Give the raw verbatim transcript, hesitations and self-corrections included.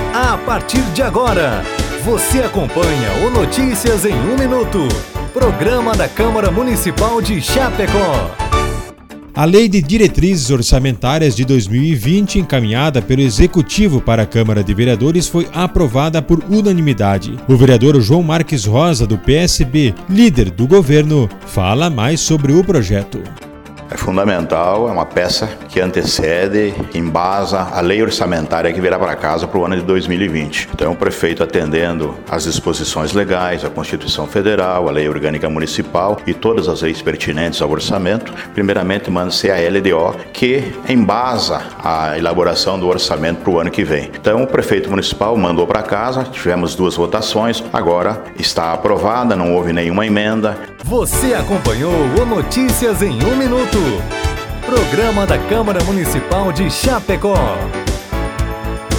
A partir de agora, você acompanha o Notícias em um Minuto, programa da Câmara Municipal de Chapecó. A Lei de Diretrizes Orçamentárias de dois mil e vinte, encaminhada pelo Executivo para a Câmara de Vereadores, foi aprovada por unanimidade. O vereador João Marques Rosa, do P S B, líder do governo, fala mais sobre o projeto. É fundamental, é uma peça que antecede, embasa a lei orçamentária que virá para casa para o ano de dois mil e vinte. Então, o prefeito, atendendo às disposições legais, a Constituição Federal, a Lei Orgânica Municipal e todas as leis pertinentes ao orçamento, primeiramente manda-se a L D O, que embasa a elaboração do orçamento para o ano que vem. Então, o prefeito municipal mandou para casa, tivemos duas votações, agora está aprovada, não houve nenhuma emenda. Você acompanhou o Notícias em um Minuto, programa da Câmara Municipal de Chapecó.